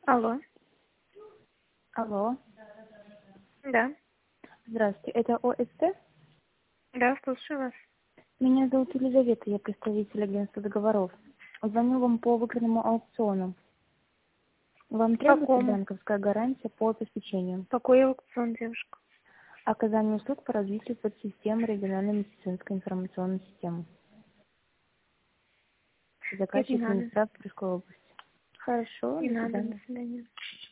Алло. Алло. Да. Здравствуйте, это ОСТ? Да, слушаю вас. Меня зовут Елизавета, я представитель агентства договоров. Звоню вам по выигранному аукциону. Вам требуется Какому? банковская гарантия по обеспечению? Какой аукцион, девушка? Оказание услуг по развитию подсистемы региональной медицинской информационной системы. Нет, не Заказчик надо. Минздрав Тверской области. Хорошо, Не до надо, до свидания. свидания.